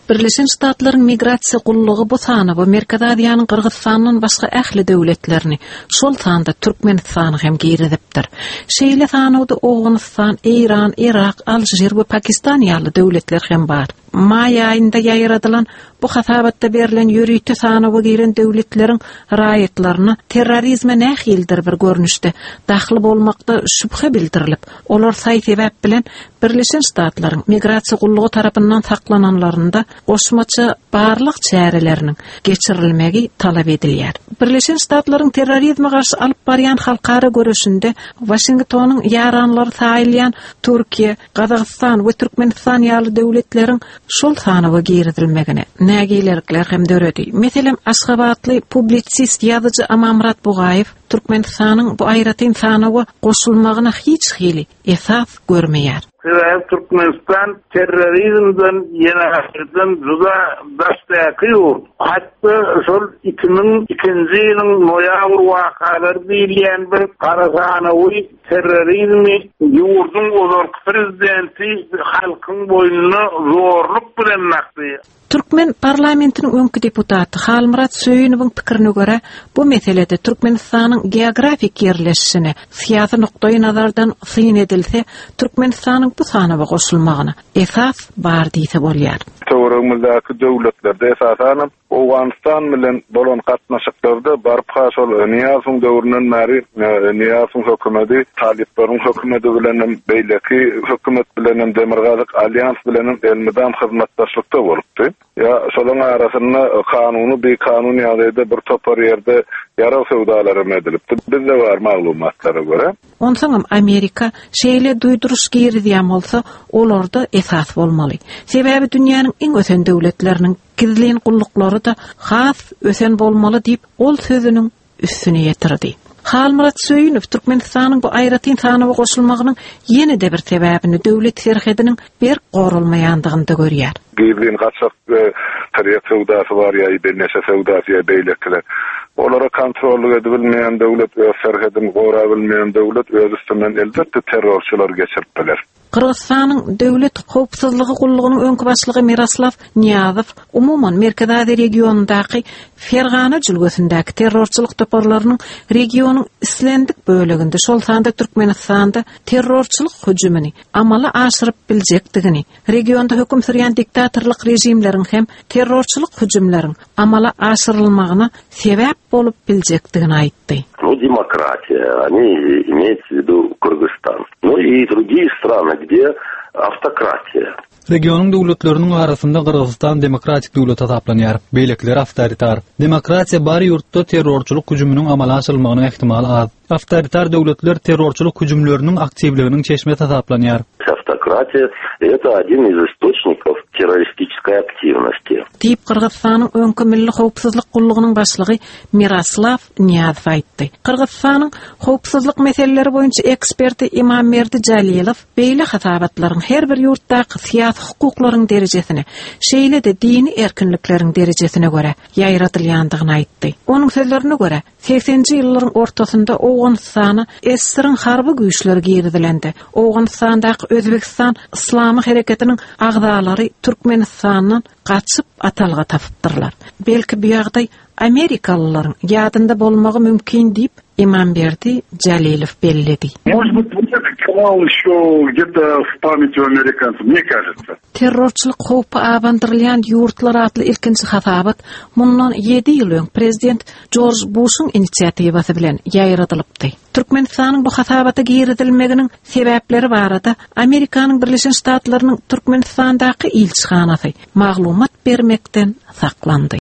Birleşen Ştatlaryň migrasiýa gullugy bu sany bu Merkezadiýanyň Kyrgyzstanyň başga ähli döwletlerini, şol sanda Türkmenistany hem giridipdir. Şeýle sanawda Owganistan, Iran, Irak, Aljer we Pakistan ýaly döwletler hem bar. May aýynda ýaýradylan bu hasabatda berilen ýürüýte sanawy giren döwletleriň raýatlaryna terrorizme nähildir bir görnüşde dahil bolmakda şüphe bildirilip, olar saý sebäp bilen Birleşen Ştatlaryň migrasiýa gullugy tarapyndan saklananlarynda goşmaçy barlyk çäreleriniň geçirilmegi talap edilýär. Birleşen Ştatlaryň terrorizme garşy alyp barýan halkara görüşünde Washingtonyň ýaranlary saýlayan Türkiýe, Gazagystan we Türkmenistan ýaly döwletleriň şol sanawy giridilmegine nägilerikler hem döredi. Meselem Aşgabatly publisist ýazyjy Amamrat Bugaýew Türkmenistanyň bu aýratyn sanawy goşulmagyna hiç hili esas görmeýär. Türkmenistan terrorizmden ýene-den juda daşdakyýur. Hatda şol 2002-nji ýylyň noýabr wakalary diýilýän bir garaganawy terrorizmi ýurdun ozarky prezidenti halkyň boýnuna zorluk bilen nakdy. Türkmen parlamentiniň öňkü deputaty Halmurat Söýünowyň pikirine görä, bu meselede Türkmenistanyň geografik ýerleşişine syýasy nokdaý nazardan syn edilse, Türkmenistanyň bu sanawa goşulmagyna esas bar diýse bolýar. Töweremizde döwletlerde esasan Owganistan bilen bolan gatnaşyklarda barp haşol Niýazyň döwründen bäri Niýazyň hökümeti Taliplaryň hökümeti bilen beýleki hökümet bilen Demirgazyk alýans bilen elmydam hyzmatdaşlykda bolupdy. Ya şolaryň arasynda kanuny bir kanun ýalyda bir topar ýerde ýara sowdalary edilipdi. Bizde bar maglumatlara görä. Onsaňam Amerika şeýle duýduruş giridýän bolsa, olarda esas bolmaly. Sebäbi dünýäniň iň ösen döwletleriniň gizlen gulluklary da has ösen bolmaly diýip ol sözüniň üstüne ýetirdi. Halmurat Söýünow Türkmenistanyň bu aýratyn sanawy goşulmagynyň ýene-de bir sebäbini döwlet serhediniň bir gorulmaýandygynda görýär. Gizlen gaçak tarýat sowdasy bar ýa-da bir neçe sowdasy beýlekler. Olara kontrol edilmeýän döwlet we serhedini gora bilmeýän döwlet öz üstünden elbetde terrorçylar geçirip biler. Kırgızstanyň döwlet howpsuzlygy gullugynyň öňkü başlygy Miraslav Niýazow umumyň Merkezadi regionundaky Fergana jülgesindäki terrorçylyk toparlarynyň regionyň islendik böleginde şol sanda Türkmenistanda terrorçylyk hüjümini amala aşyryp biljekdigini, regionda höküm sürýän diktatorlyk rejimleriň hem terrorçylyk hüjümleriň amala aşyrylmagyna sebäp bolup biljekdigini aýtdy. Демократия, они имеют в виду Кыргызстан. Ну и другие страны, где автократия. Regionyň döwletleriniň arasynda Kyrgyzstan demokratik döwlet taplanýar. Beýlekler awtoritar. Demokratiýa bary ýurtda terrorçylyk hüjüminiň amala aşyrylmagynyň ihtimali az. Awtoritar döwletler terrorçylyk hüjümleriniň aktivliginiň çeşme taplanýar. Автократия – это один из источников террористической активности. Diýip Kırgızstanyň öňkü milli howpsuzlyk gullugynyň başlygy Miraslav Niýazow aýtdy. Kırgızstanyň howpsuzlyk meseleleri boýunça eksperti Imamberdi Jalilow beýle hasabatlaryň her bir ýurtdaky syýasy hukuklaryň derejesine, şeýle-de dini erkinlikleriň derejesine görä ýaýratylýandygyny aýtdy. Onuň sözlerine görä, 80-nji ýyllaryň ortasynda Owganistana SSR-iň harby güýçleri giridilende. Owganistandaky Özbekistan Islamy hereketiniň agdalary Türkmenistandan gaçyp atalga tapypdyrlar. Belki bu ýagdaý Amerikalılaryň ýadynda bolmagy mümkin diýip Imamberdi Jalilow bellädi. Может быть, вот этот канал еще где-то в памяти у американцев, мне кажется. Terrorçylyk howpy abandyrylýan ýurtlar atly ilkinji hasabat mundan 7 ýyl öň prezident George Bush'un inisiativasy bilen ýaýradylypdy. Türkmenistanyň bu hasabata giridilmeginiň sebäpleri barada Amerikanyň Birleşen Ştatlarynyň Türkmenistandaky ilçihanasy maglumat bermekden saklandy.